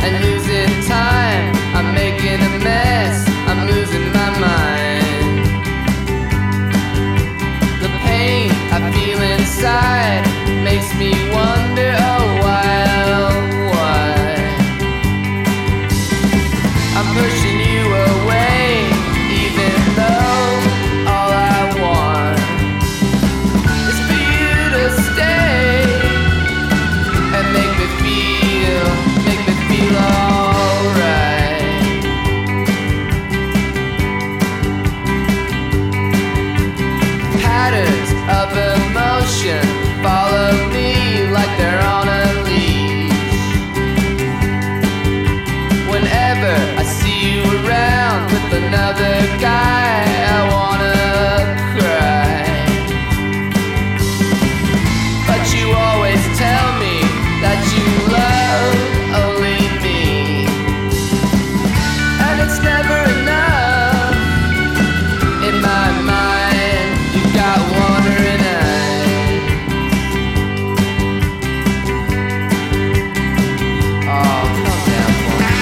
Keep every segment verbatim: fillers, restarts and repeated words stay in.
and losing time. I'm making a mess, I'm losing my mind. The pain I feel inside makes me wonder, oh why, oh why. I'm pushing you away, even though all I want is for you to stay and make me feel, make me feel alright. Patterns of emotion follow me like they're on a leash. Whenever I see you around with another guy, I wanna cry. But you always tell me that you love only me, and it's never enough. In my mind, you got wandering eyes. Oh, calm down for me.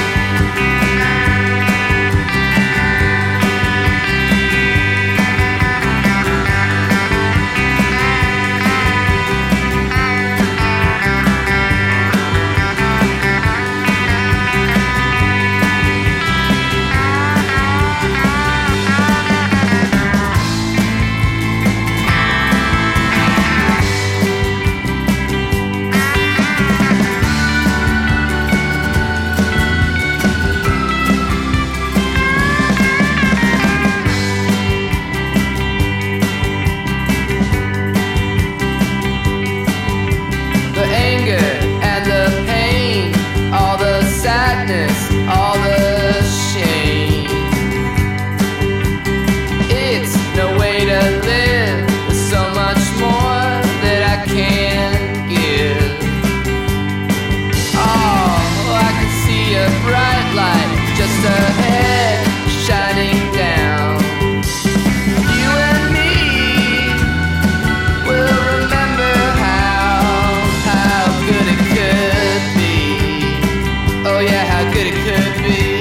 The anger and the pain, all the sadness, all the shame. It's no way to live, there's so much more that I can give. Oh, I can see a bright light just ahead, shining down. You and me will remember how, how good it could be. Oh yeah, how good it could be.